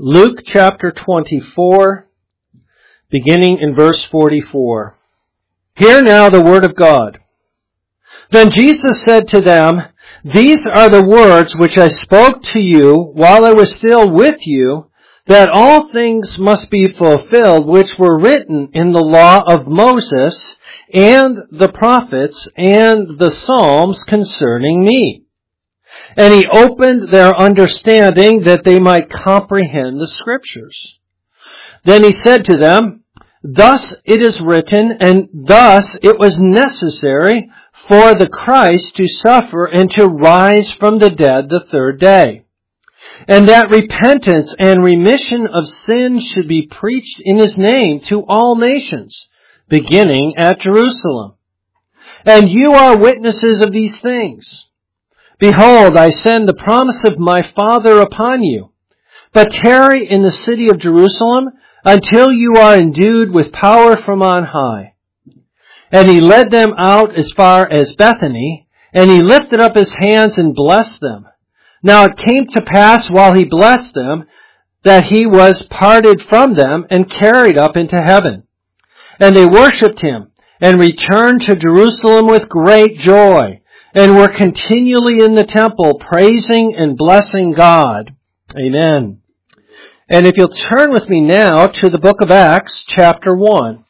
Luke chapter 24, beginning in verse 44. Hear now the word of God. Then Jesus said to them, These are the words which I spoke to you while I was still with you, that all things must be fulfilled which were written in the law of Moses and the prophets and the Psalms concerning me. And he opened their understanding that they might comprehend the Scriptures. Then he said to them, Thus it is written, and thus it was necessary for the Christ to suffer and to rise from the dead the third day, and that repentance and remission of sins should be preached in his name to all nations, beginning at Jerusalem. And you are witnesses of these things. Behold, I send the promise of my Father upon you. But tarry in the city of Jerusalem until you are endued with power from on high. And he led them out as far as Bethany, and he lifted up his hands and blessed them. Now it came to pass while he blessed them that he was parted from them and carried up into heaven. And they worshipped him and returned to Jerusalem with great joy, and were continually in the temple, praising and blessing God. Amen. And if you'll turn with me now to the book of Acts, chapter 1.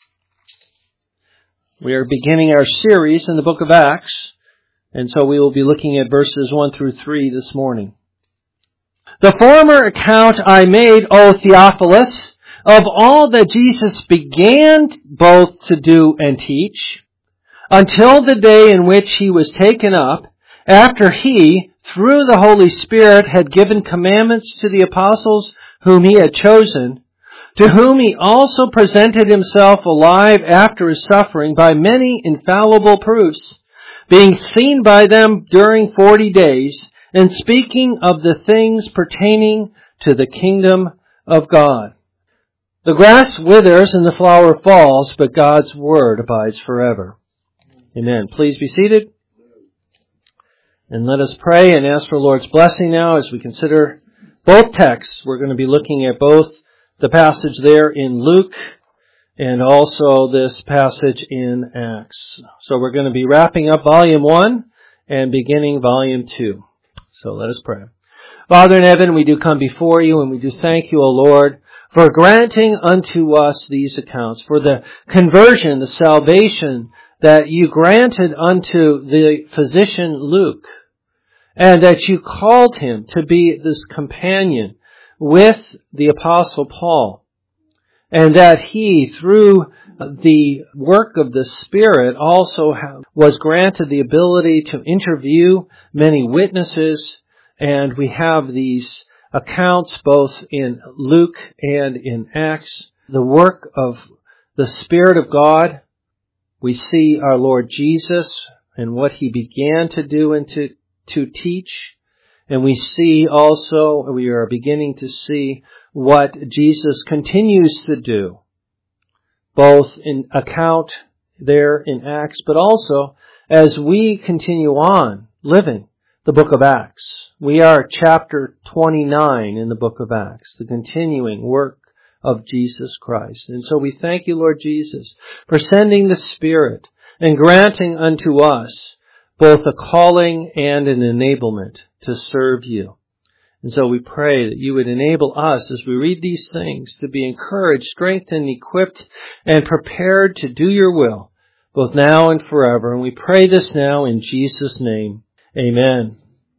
We are beginning our series in the book of Acts, and so we will be looking at verses 1 through 3 this morning. The former account I made, O Theophilus, of all that Jesus began both to do and teach, until the day in which he was taken up, after he, through the Holy Spirit, had given commandments to the apostles whom he had chosen, to whom he also presented himself alive after his suffering by many infallible proofs, being seen by them during 40 days, and speaking of the things pertaining to the kingdom of God. The grass withers and the flower falls, but God's word abides forever. Amen. Please be seated. And let us pray and ask for the Lord's blessing now as we consider both texts. We're going to be looking at both the passage there in Luke and also this passage in Acts. So we're going to be wrapping up volume 1 and beginning volume 2. So let us pray. Father in heaven, we do come before you and we do thank you, O Lord, for granting unto us these accounts, for the conversion, the salvation that you granted unto the physician Luke, and that you called him to be this companion with the Apostle Paul, and that he, through the work of the Spirit, also was granted the ability to interview many witnesses, and we have these accounts both in Luke and in Acts, the work of the Spirit of God. We see our Lord Jesus and what he began to do and to teach. And we see also, we are beginning to see what Jesus continues to do, both in account there in Acts, but also as we continue on living the book of Acts. We are chapter 29 in the book of Acts, the continuing work of Jesus Christ. And so we thank you, Lord Jesus, for sending the Spirit and granting unto us both a calling and an enablement to serve you. And so we pray that you would enable us as we read these things to be encouraged, strengthened, equipped, and prepared to do your will, both now and forever. And we pray this now in Jesus' name. Amen.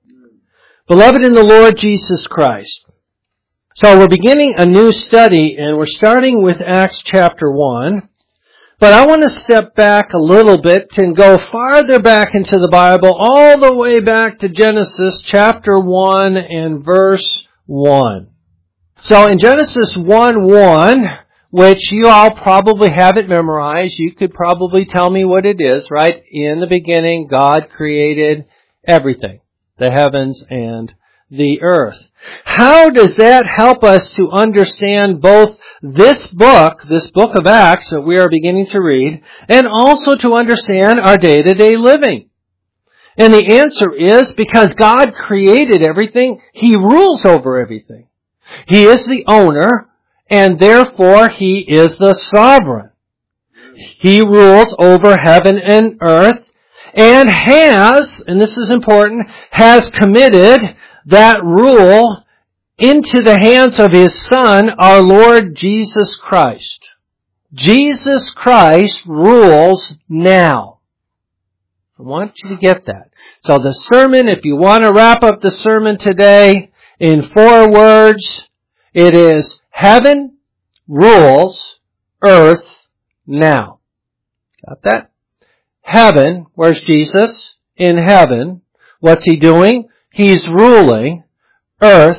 Beloved in the Lord Jesus Christ, so we're beginning a new study, and we're starting with Acts chapter 1. But I want to step back a little bit and go farther back into the Bible, all the way back to Genesis chapter 1 and verse 1. So in Genesis 1:1, which you all probably have it memorized, you could probably tell me what it is, right? In the beginning, God created everything, the heavens and the earth. How does that help us to understand both this book of Acts that we are beginning to read, and also to understand our day-to-day living? And the answer is because God created everything, He rules over everything. He is the owner, and therefore He is the sovereign. He rules over heaven and earth, and has, and this is important, has committed that rule into the hands of His Son, our Lord Jesus Christ. Jesus Christ rules now. I want you to get that. So the sermon, if you want to wrap up the sermon today in 4 words, it is heaven rules earth now. Got that? Heaven, where's Jesus? In heaven. What's He doing? He's ruling earth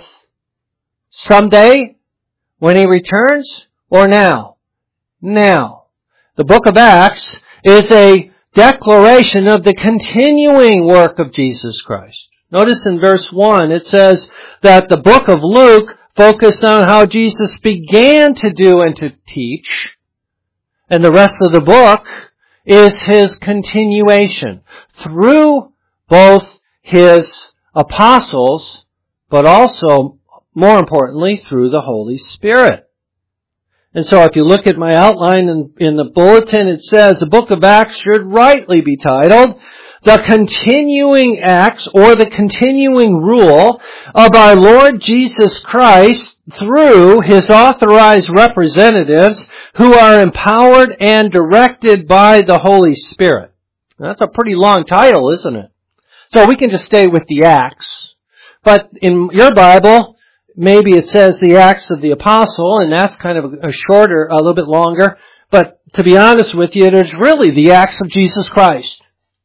someday when He returns, or now? Now. The book of Acts is a declaration of the continuing work of Jesus Christ. Notice in verse 1 it says that the book of Luke focused on how Jesus began to do and to teach, and the rest of the book is His continuation through both His apostles, but also, more importantly, through the Holy Spirit. And so if you look at my outline in the bulletin, it says the book of Acts should rightly be titled The Continuing Acts, or the Continuing Rule of our Lord Jesus Christ through His authorized representatives who are empowered and directed by the Holy Spirit. Now, that's a pretty long title, isn't it? So we can just stay with the Acts. But in your Bible, maybe it says the Acts of the Apostle, and that's kind of a shorter, a little bit longer. But to be honest with you, it's really the Acts of Jesus Christ.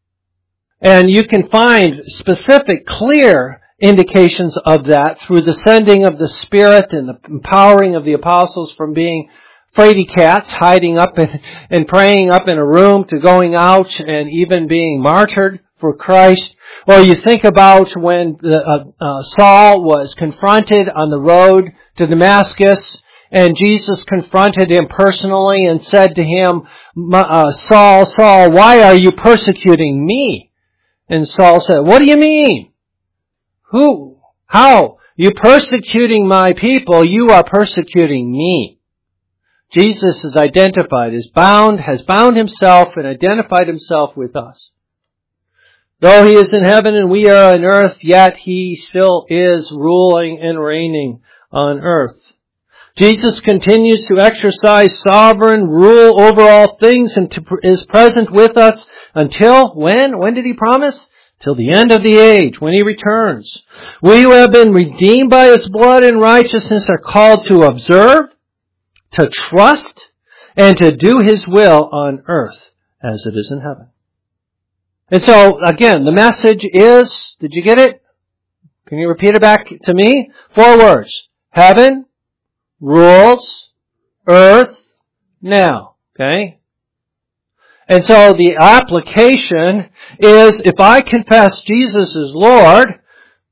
And you can find specific, clear indications of that through the sending of the Spirit and the empowering of the apostles from being fraidy cats, hiding up and praying up in a room, to going out and even being martyred for Christ. Or you think about when Saul was confronted on the road to Damascus, and Jesus confronted him personally and said to him, Saul, Saul, why are you persecuting me? And Saul said, what do you mean? Who? How? You persecuting my people, you are persecuting me. Jesus is identified as has bound Himself and identified Himself with us. Though He is in heaven and we are on earth, yet He still is ruling and reigning on earth. Jesus continues to exercise sovereign rule over all things and is present with us until when? When did He promise? Till the end of the age, when He returns. We who have been redeemed by His blood and righteousness are called to observe, to trust, and to do His will on earth as it is in heaven. And so, again, the message is, did you get it? Can you repeat it back to me? 4 words. Heaven rules earth now. Okay? And so the application is, if I confess Jesus as Lord,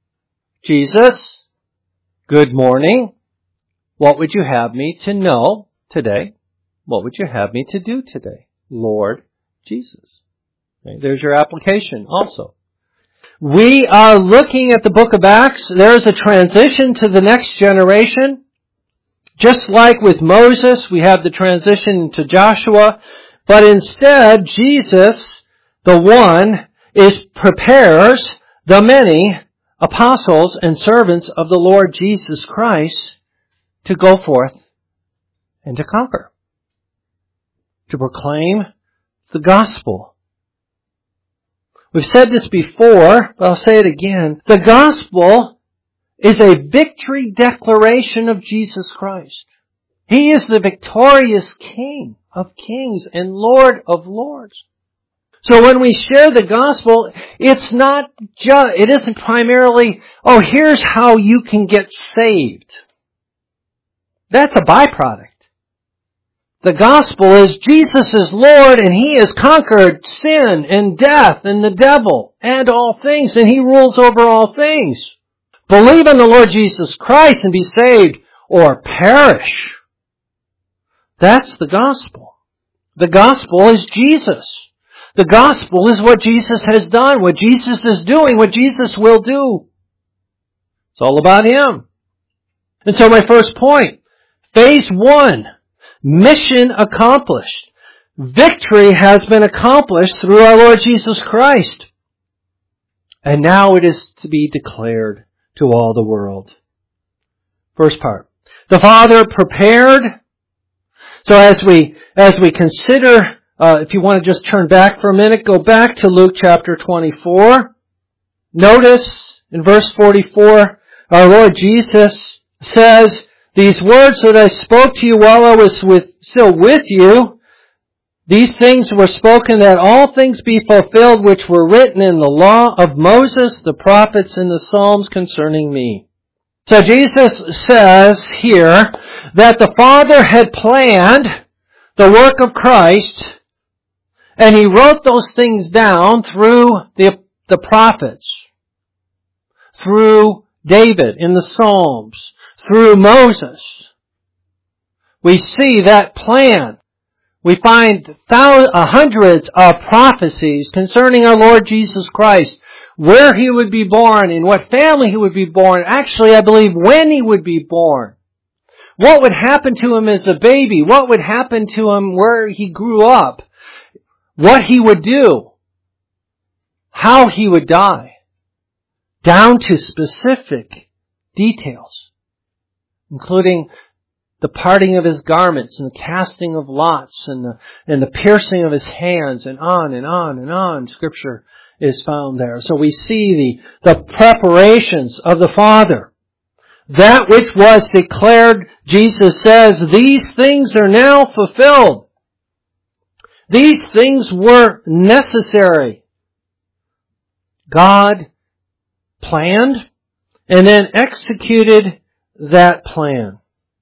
Jesus, good morning. What would you have me to know today? What would you have me to do today? Lord Jesus. Okay, there's your application also. We are looking at the book of Acts. There's a transition to the next generation. Just like with Moses, we have the transition to Joshua. But instead, Jesus, the one, prepares the many apostles and servants of the Lord Jesus Christ to go forth and to conquer, to proclaim the gospel. We've said this before, but I'll say it again. The gospel is a victory declaration of Jesus Christ. He is the victorious King of kings and Lord of lords. So when we share the gospel, it isn't primarily, here's how you can get saved. That's a byproduct. The gospel is Jesus is Lord, and He has conquered sin and death and the devil and all things, and He rules over all things. Believe in the Lord Jesus Christ and be saved, or perish. That's the gospel. The gospel is Jesus. The gospel is what Jesus has done, what Jesus is doing, what Jesus will do. It's all about Him. And so my first point, phase 1, mission accomplished. Victory has been accomplished through our Lord Jesus Christ. And now it is to be declared to all the world. First part. The Father prepared. So as we consider, if you want to just turn back for a minute, go back to Luke chapter 24. Notice in verse 44, our Lord Jesus says, "These words that I spoke to you while I was still with you, these things were spoken that all things be fulfilled which were written in the law of Moses, the prophets, and the Psalms concerning me." So Jesus says here that the Father had planned the work of Christ, and He wrote those things down through the prophets, through David in the Psalms, through Moses. We see that plan. We find hundreds of prophecies concerning our Lord Jesus Christ, where He would be born, in what family He would be born. Actually, I believe when He would be born. What would happen to Him as a baby? What would happen to Him where He grew up? What He would do? How He would die? Down to specific details, including the parting of His garments and the casting of lots and the piercing of His hands, and on and on and on. Scripture is found there. So we see the preparations of the Father. That which was declared, Jesus says, these things are now fulfilled. These things were necessary. God planned and then executed that plan.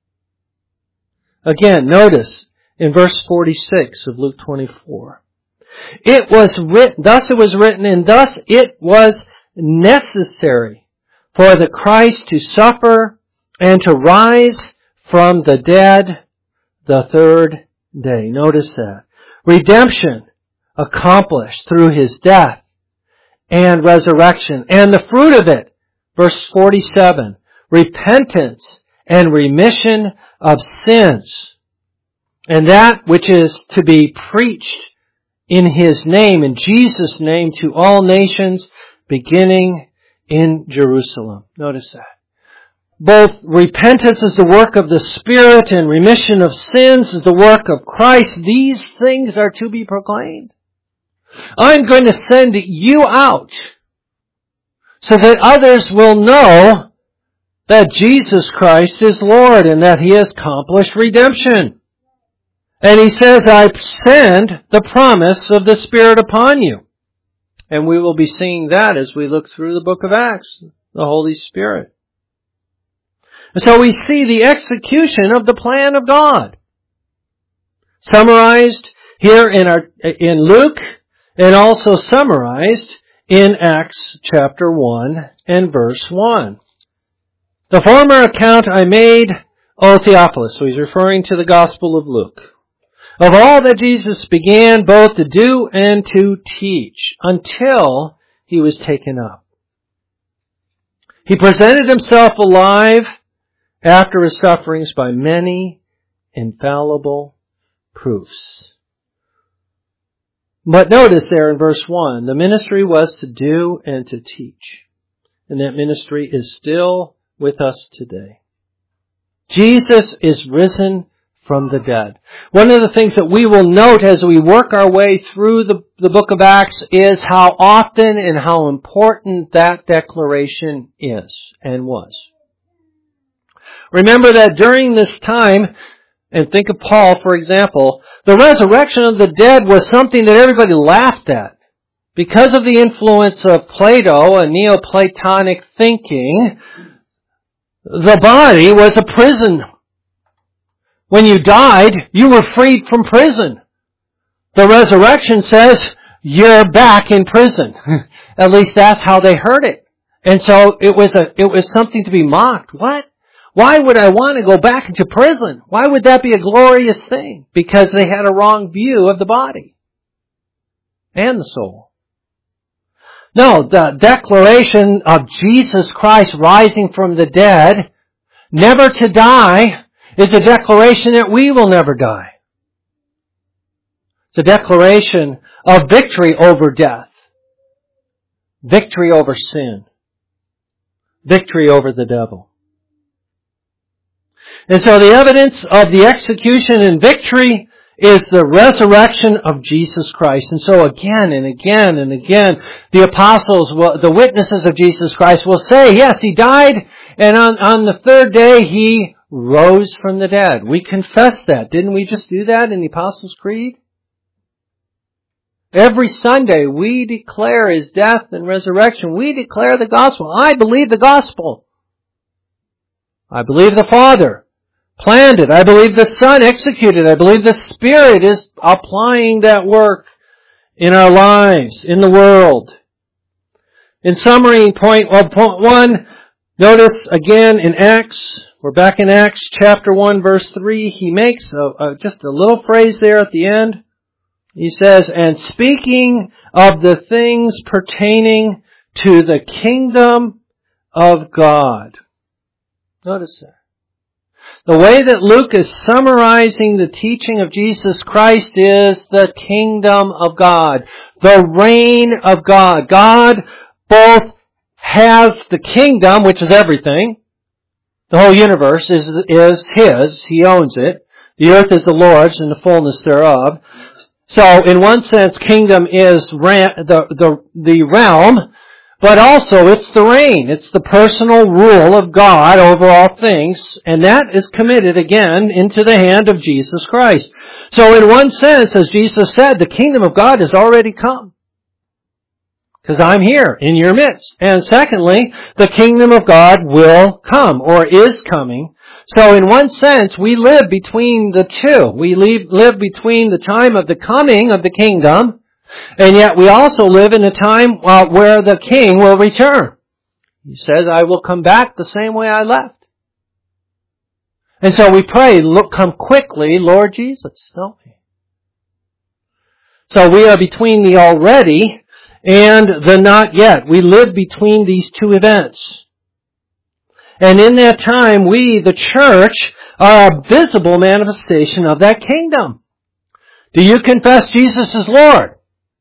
Again, notice in verse 46 of Luke 24. It was written, thus it was written, and thus it was necessary for the Christ to suffer and to rise from the dead the third day. Notice that. Redemption accomplished through His death and resurrection. And the fruit of it, verse 47, repentance and remission of sins. And that which is to be preached in His name, in Jesus' name, to all nations, beginning in Jerusalem. Notice that. Both repentance is the work of the Spirit and remission of sins is the work of Christ. These things are to be proclaimed. I'm going to send you out so that others will know that Jesus Christ is Lord and that He has accomplished redemption. And He says, I send the promise of the Spirit upon you. And we will be seeing that as we look through the book of Acts, the Holy Spirit. And so we see the execution of the plan of God. Summarized here in Luke, and also summarized in Acts chapter 1 and verse 1. The former account I made, O Theophilus, so he's referring to the Gospel of Luke, of all that Jesus began both to do and to teach until He was taken up. He presented Himself alive after His sufferings by many infallible proofs. But notice there in verse 1, the ministry was to do and to teach. And that ministry is still with us today. Jesus is risen from the dead. One of the things that we will note as we work our way through the book of Acts is how often and how important that declaration is and was. Remember that during this time, and think of Paul, for example, the resurrection of the dead was something that everybody laughed at. Because of the influence of Plato and Neoplatonic thinking, the body was a prison. When you died, you were freed from prison. The resurrection says, you're back in prison. At least that's how they heard it. And so it was something to be mocked. What? Why would I want to go back into prison? Why would that be a glorious thing? Because they had a wrong view of the body and the soul. No, the declaration of Jesus Christ rising from the dead never to die is a declaration that we will never die. It's a declaration of victory over death, victory over sin, victory over the devil. And so the evidence of the execution and victory is the resurrection of Jesus Christ. And so again and again and again, the apostles, the witnesses of Jesus Christ will say, yes, He died, and on the third day He rose from the dead. We confess that. Didn't we just do that in the Apostles' Creed? Every Sunday we declare His death and resurrection. We declare the gospel. I believe the gospel. I believe the Father planned it. I believe the Son executed it. I believe the Spirit is applying that work in our lives, in the world. In summary, point 1, notice again in Acts, we're back in Acts chapter 1 verse 3, he makes just a little phrase there at the end. He says, and speaking of the things pertaining to the kingdom of God. Notice that. The way that Luke is summarizing the teaching of Jesus Christ is the kingdom of God, the reign of God. God both has the kingdom, which is everything. The whole universe is His. He owns it. The earth is the Lord's and the fullness thereof. So, in one sense, kingdom is the realm, but also it's the reign. It's the personal rule of God over all things, and that is committed again into the hand of Jesus Christ. So, in one sense, as Jesus said, the kingdom of God has already come. Because I'm here in your midst. And secondly, the kingdom of God will come, or is coming. So in one sense, we live between the two. We live between the time of the coming of the kingdom, and yet we also live in a time where the king will return. He says, I will come back the same way I left. And so we pray, look, come quickly, Lord Jesus, don't we? So we are between the already and the not yet. We live between these two events. And in that time, we, the church, are a visible manifestation of that kingdom. Do you confess Jesus is Lord?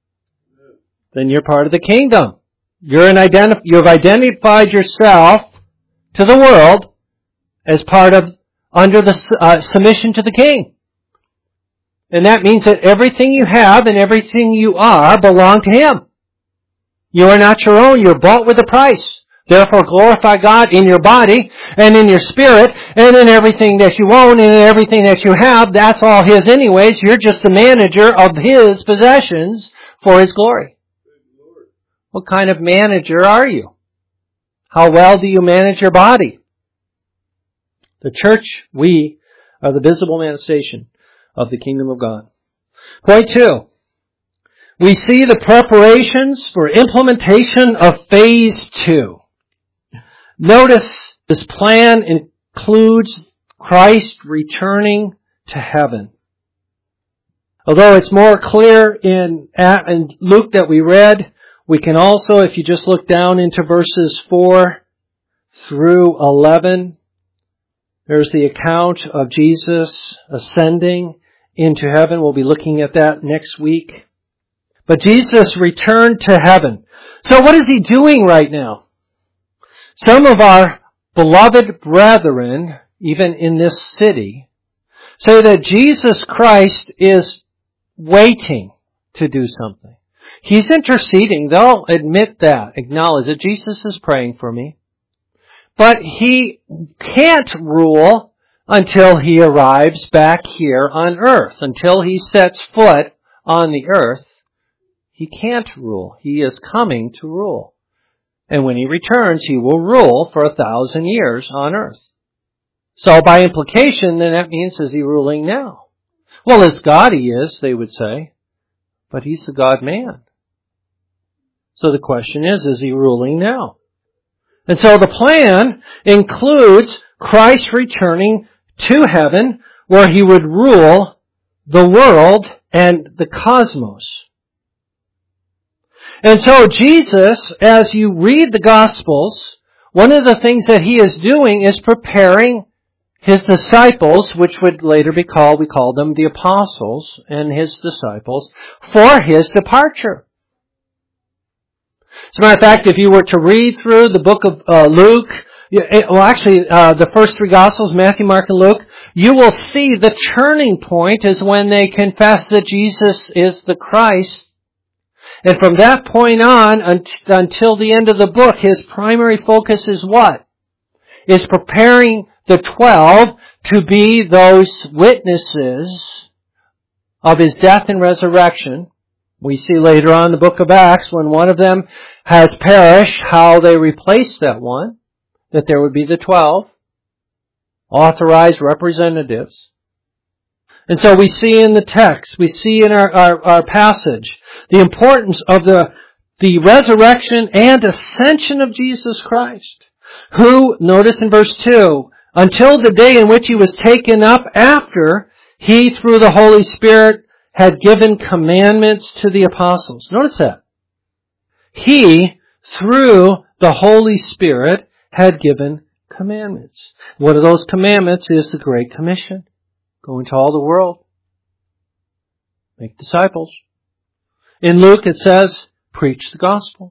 Then you're part of the kingdom. You've identified yourself to the world as part of, under the submission to the king. And that means that everything you have and everything you are belong to Him. You are not your own. You're bought with a price. Therefore, glorify God in your body and in your spirit and in everything that you own and in everything that you have. That's all His anyways. You're just the manager of His possessions for His glory. What kind of manager are you? How well do you manage your body? The church, we are the visible manifestation of the kingdom of God. Point 2. We see the preparations for implementation of phase 2. Notice this plan includes Christ returning to heaven. Although it's more clear in Luke that we read, we can also, if you just look down into verses 4 through 11, there's the account of Jesus ascending into heaven. We'll be looking at that next week. But Jesus returned to heaven. So what is He doing right now? Some of our beloved brethren, even in this city, say that Jesus Christ is waiting to do something. He's interceding. They'll admit that, acknowledge that Jesus is praying for me. But He can't rule until He arrives back here on earth. Until He sets foot on the earth, He can't rule. He is coming to rule. And when He returns, He will rule for 1,000 years on earth. So by implication, then that means, is He ruling now? Well, as God He is, they would say. But He's the God-man. So the question is He ruling now? And so the plan includes Christ returning to heaven, where He would rule the world and the cosmos. And so Jesus, as you read the Gospels, one of the things that He is doing is preparing His disciples, which would later be called, we call them the apostles and His disciples, for His departure. As a matter of fact, if you were to read through the book of Luke, the first three Gospels, Matthew, Mark, and Luke, you will see the turning point is when they confess that Jesus is the Christ. And from that point on until the end of the book, His primary focus is what? Is preparing the 12 to be those witnesses of His death and resurrection. We see later on in the book of Acts, when one of them has perished, how they replaced that one, that there would be the 12 authorized representatives. And so we see in the text, we see in our passage, the importance of the resurrection and ascension of Jesus Christ, who, notice in verse 2, until the day in which He was taken up after He, through the Holy Spirit, had given commandments to the apostles. Notice that. He, through the Holy Spirit, had given commandments. One of those commandments is the Great Commission. Go into all the world. Make disciples. In Luke it says, preach the gospel.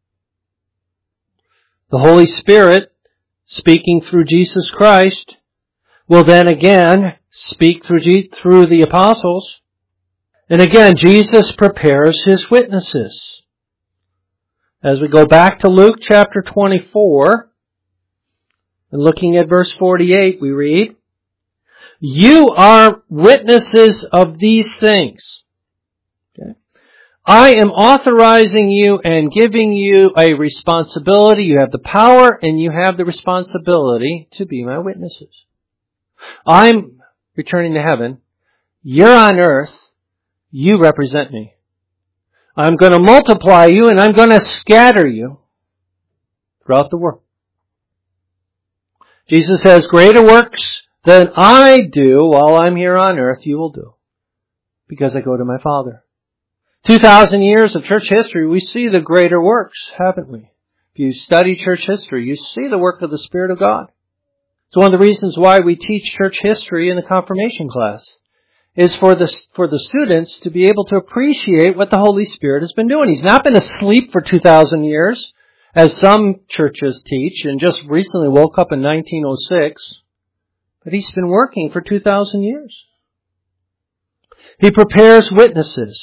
The Holy Spirit, speaking through Jesus Christ, will then again speak through the apostles. And again, Jesus prepares His witnesses. As we go back to Luke chapter 24, and looking at verse 48, we read, you are witnesses of these things. Okay. I am authorizing you and giving you a responsibility. You have the power and you have the responsibility to be my witnesses. I'm returning to heaven. You're on earth. You represent me. I'm going to multiply you and I'm going to scatter you throughout the world. Jesus says, greater works than I do while I'm here on earth, you will do, because I go to my Father. 2,000 years of church history, we see the greater works, haven't we? If you study church history, you see the work of the Spirit of God. It's one of the reasons why we teach church history in the confirmation class, is for the students to be able to appreciate what the Holy Spirit has been doing. He's not been asleep for 2,000 years, as some churches teach, and just recently woke up in 1906. But He's been working for 2,000 years. He prepares witnesses.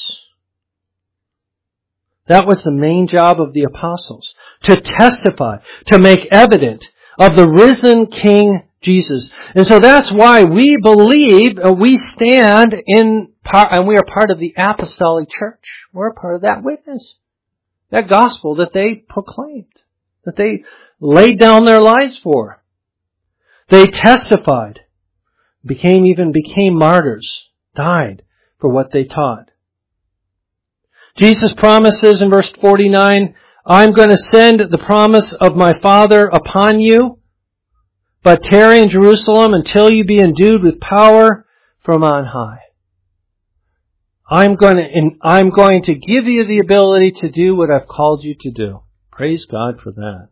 That was the main job of the apostles, to testify, to make evident of the risen King Jesus. And so that's why we believe, we stand in part, and we are part of the apostolic church. We're a part of that witness. That gospel that they proclaimed, that they laid down their lives for. They testified, became martyrs, died for what they taught. Jesus promises in verse 49, I'm going to send the promise of my Father upon you, but tarry in Jerusalem until you be endued with power from on high. I'm going to give you the ability to do what I've called you to do. Praise God for that.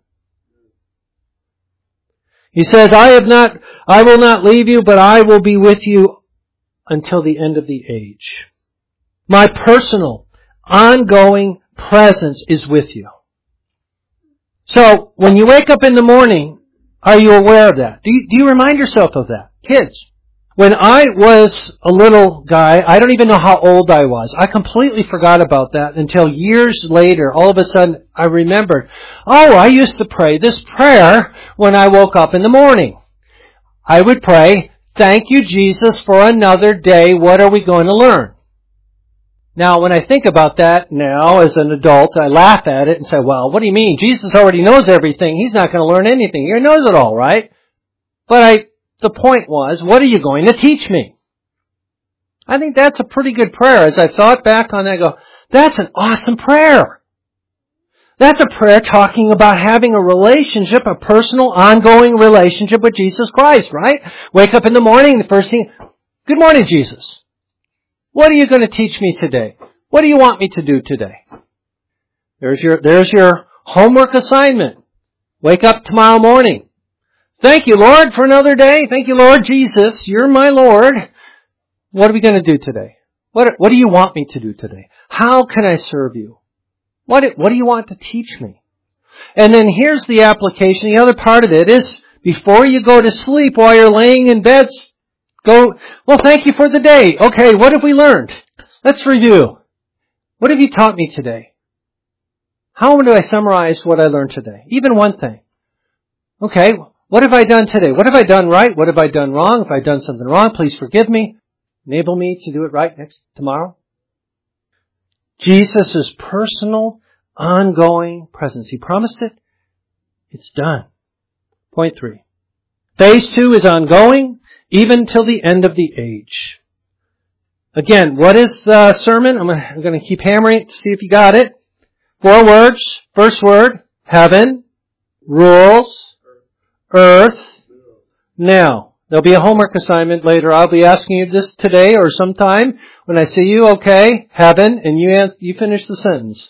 He says, I will not leave you, but I will be with you until the end of the age. My personal, ongoing presence is with you. So, when you wake up in the morning, are you aware of that? Do you remind yourself of that? Kids, when I was a little guy, I don't even know how old I was. I completely forgot about that until years later. All of a sudden, I remembered, I used to pray this prayer when I woke up in the morning. I would pray, thank you, Jesus, for another day. What are we going to learn? Now, when I think about that now as an adult, I laugh at it and say, well, what do you mean? Jesus already knows everything. He's not going to learn anything. He knows it all, right? But the point was, what are you going to teach me? I think that's a pretty good prayer. As I thought back on that, I go, that's an awesome prayer. That's a prayer talking about having a relationship, a personal, ongoing relationship with Jesus Christ, right? Wake up in the morning, the first thing, good morning, Jesus. What are you going to teach me today? What do you want me to do today? There's your homework assignment. Wake up tomorrow morning. Thank you, Lord, for another day. Thank you, Lord Jesus. You're my Lord. What are we going to do today? What do you want me to do today? How can I serve you? What do you want to teach me? And then here's the application. The other part of it is, before you go to sleep, while you're laying in bed, go, well, thank you for the day. Okay, what have we learned? Let's review. What have you taught me today? How do I summarize what I learned today? Even one thing. Okay, what have I done today? What have I done right? What have I done wrong? If I've done something wrong, please forgive me. Enable me to do it right tomorrow. Jesus' personal, ongoing presence. He promised it. It's done. Point 3. Phase 2 is ongoing, even till the end of the age. Again, what is the sermon? I'm going to keep hammering it to see if you got it. 4 words. First word, heaven, rules, earth, now. There'll be a homework assignment later. I'll be asking you this today or sometime when I see you. Okay, heaven, and you finish the sentence.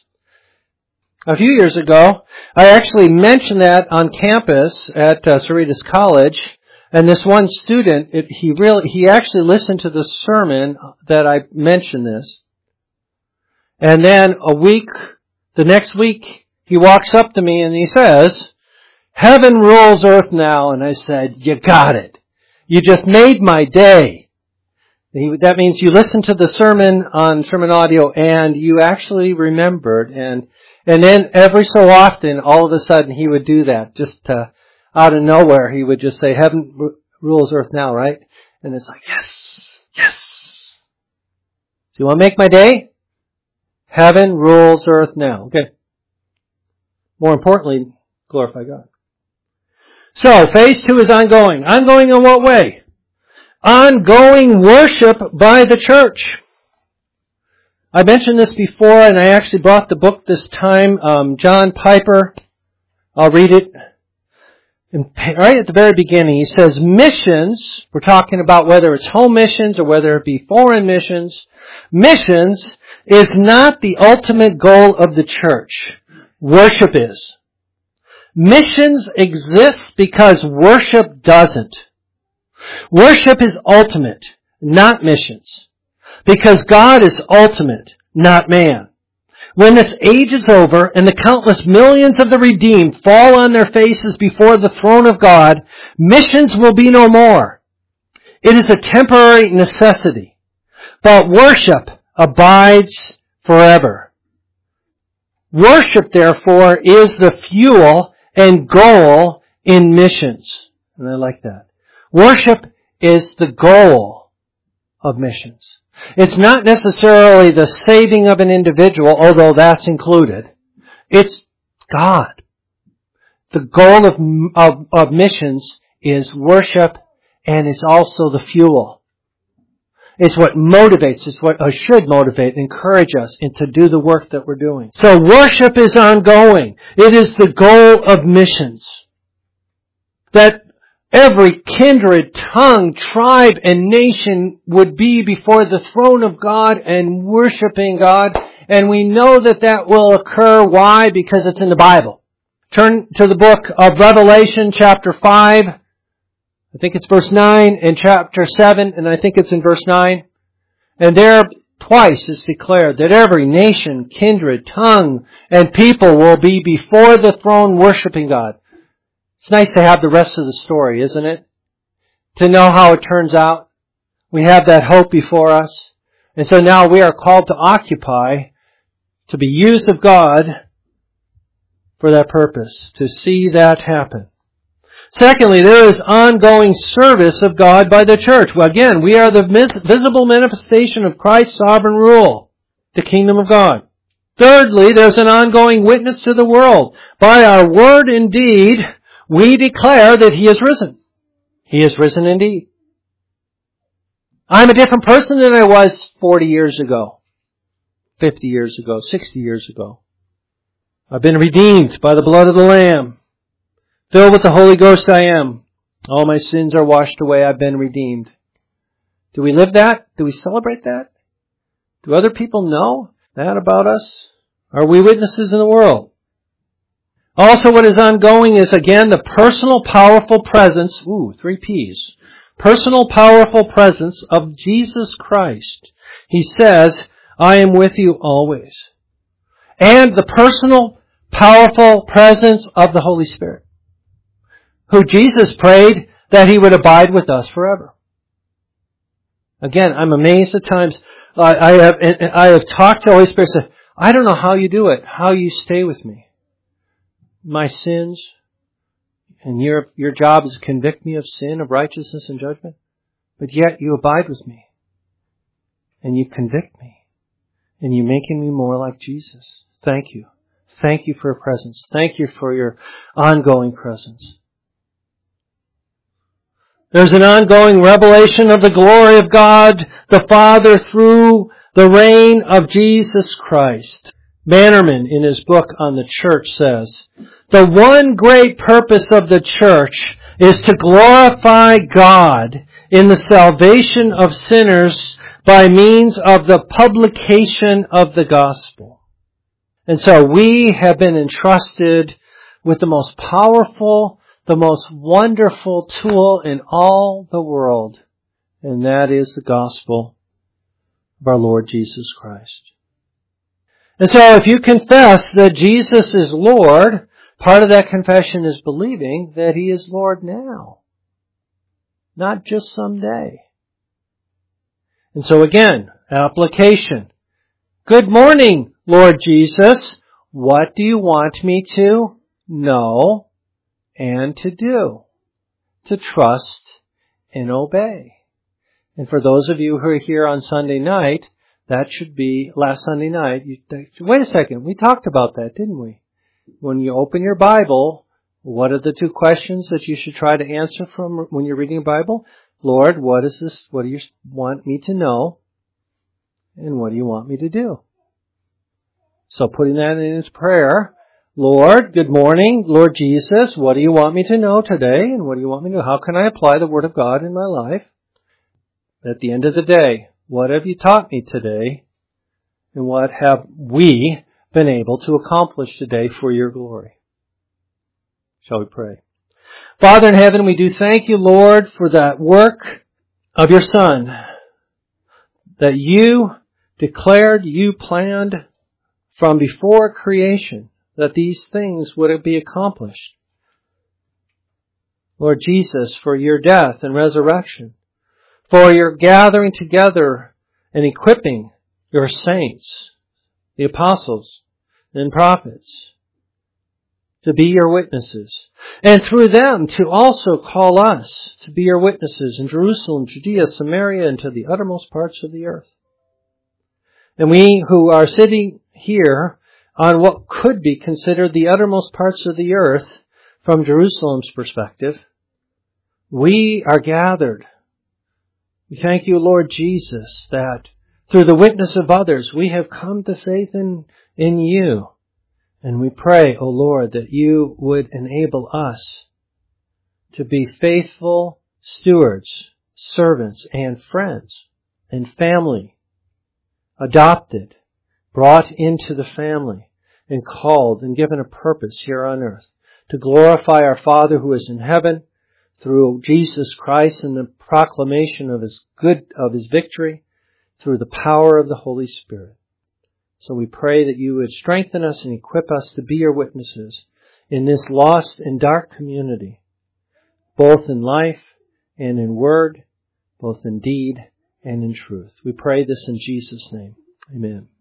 A few years ago, I actually mentioned that on campus at Cerritos College, and this one student, he actually listened to the sermon that I mentioned this. And then the next week, he walks up to me and he says, "Heaven rules earth now." And I said, "You got it. You just made my day." That means you listened to the sermon on sermon audio and you actually remembered. And then every so often, all of a sudden, he would do that. Just out of nowhere, he would just say, "Heaven rules earth now," right? And it's like, yes, yes. Do you want to make my day? Heaven rules earth now. Okay. More importantly, glorify God. So, phase 2 is ongoing. Ongoing in what way? Ongoing worship by the church. I mentioned this before, and I actually brought the book this time, John Piper. I'll read it. Right at the very beginning, he says, missions, we're talking about whether it's home missions or whether it be foreign missions. Missions is not the ultimate goal of the church. Worship is. Missions exists because worship doesn't. Worship is ultimate, not missions. Because God is ultimate, not man. When this age is over and the countless millions of the redeemed fall on their faces before the throne of God, missions will be no more. It is a temporary necessity. But worship abides forever. Worship, therefore, is the fuel and goal in missions. And I like that. Worship is the goal of missions. It's not necessarily the saving of an individual, although that's included. It's God. The goal of missions is worship, and it's also the fuel. It's what motivates, it's what should motivate, encourage us to do the work that we're doing. So worship is ongoing. It is the goal of missions. That every kindred, tongue, tribe, and nation would be before the throne of God and worshiping God. And we know that will occur. Why? Because it's in the Bible. Turn to the book of Revelation, chapter 5. I think it's verse 9, and chapter 7, and I think it's in verse 9. And there twice is declared that every nation, kindred, tongue, and people will be before the throne worshiping God. It's nice to have the rest of the story, isn't it? To know how it turns out. We have that hope before us. And so now we are called to occupy, to be used of God for that purpose, to see that happen. Secondly, there is ongoing service of God by the church. Well, again, we are the visible manifestation of Christ's sovereign rule, the kingdom of God. Thirdly, there's an ongoing witness to the world. By our word and deed, we declare that He is risen. He is risen indeed. I'm a different person than I was 40 years ago, 50 years ago, 60 years ago. I've been redeemed by the blood of the Lamb. Filled with the Holy Ghost I am. All my sins are washed away. I've been redeemed. Do we live that? Do we celebrate that? Do other people know that about us? Are we witnesses in the world? Also what is ongoing is, again, the personal, powerful presence, 3 P's. Personal, powerful presence of Jesus Christ. He says, I am with you always. And the personal, powerful presence of the Holy Spirit, who Jesus prayed that He would abide with us forever. Again, I'm amazed at times. I have talked to the Holy Spirit and said, I don't know how you do it, how you stay with me. My sins, and your job is to convict me of sin, of righteousness and judgment. But yet you abide with me. And you convict me. And you're making me more like Jesus. Thank you. Thank you for your presence. Thank you for your ongoing presence. There's an ongoing revelation of the glory of God the Father through the reign of Jesus Christ. Bannerman, in his book on the church, says, the one great purpose of the church is to glorify God in the salvation of sinners by means of the publication of the gospel. And so we have been entrusted with the most powerful, the most wonderful tool in all the world, and that is the gospel of our Lord Jesus Christ. And so if you confess that Jesus is Lord, part of that confession is believing that He is Lord now, not just someday. And so again, application. Good morning, Lord Jesus. What do you want me to know and to do? To trust and obey. And for those of you who are here on Sunday night, that should be last Sunday night. Wait a second, we talked about that, didn't we? When you open your Bible, what are the 2 questions that you should try to answer from when you're reading a Bible? Lord, what is this? What do you want me to know? And what do you want me to do? So putting that in its prayer, Lord, good morning, Lord Jesus, what do you want me to know today? And what do you want me to know? How can I apply the Word of God in my life? At the end of the day, what have you taught me today? And what have we been able to accomplish today for your glory? Shall we pray? Father in heaven, we do thank you, Lord, for that work of your Son that you declared, you planned from before creation that these things would be accomplished. Lord Jesus, for your death and resurrection, for your gathering together and equipping your saints, the apostles and prophets, to be your witnesses, and through them to also call us to be your witnesses in Jerusalem, Judea, Samaria, and to the uttermost parts of the earth. And we who are sitting here on what could be considered the uttermost parts of the earth from Jerusalem's perspective, we are gathered. We thank you, Lord Jesus, that through the witness of others, we have come to faith in you. And we pray, O Lord, that you would enable us to be faithful stewards, servants, and friends, and family, adopted, brought into the family, and called and given a purpose here on earth to glorify our Father who is in heaven through Jesus Christ and the proclamation of His victory through the power of the Holy Spirit. So we pray that you would strengthen us and equip us to be your witnesses in this lost and dark community, both in life and in word, both in deed and in truth. We pray this in Jesus' name. Amen.